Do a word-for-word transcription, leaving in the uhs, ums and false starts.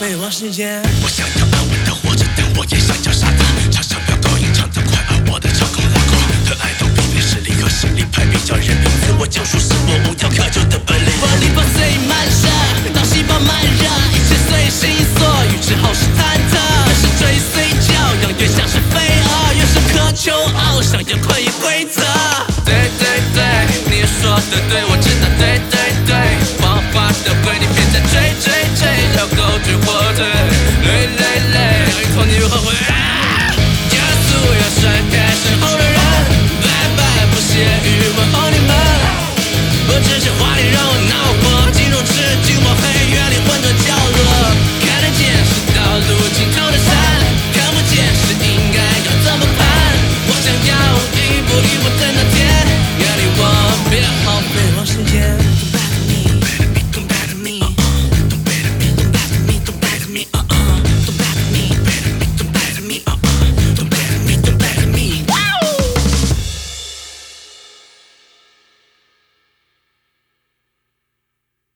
飞往时间。 我想要安稳的活着，但我也想要傻子。常常飙高音唱得快，我的操控拉高。特爱到比例实力和实力派比较人品，自我讲述是我无药可救的本领。 我力破碎漫射，当细胞慢热，一切随心所欲之后是忐忑。越是追随教养，越像是飞蛾，越是渴求翱翔，越困于规则。 对对对，你说的对，我知道对对对，谎话的鬼，你别再追追追，要狗追火腿，累累累，以后你会后悔。加速要甩开身后的人，拜拜不屑于问候你们，我这些话题让我恼火，进入至寂寞黑夜里混沌角落，看得见是道路尽头的山，看不见是应该要怎么办，我想要一步一步的那天，愿你我别后悔。 飞往时间。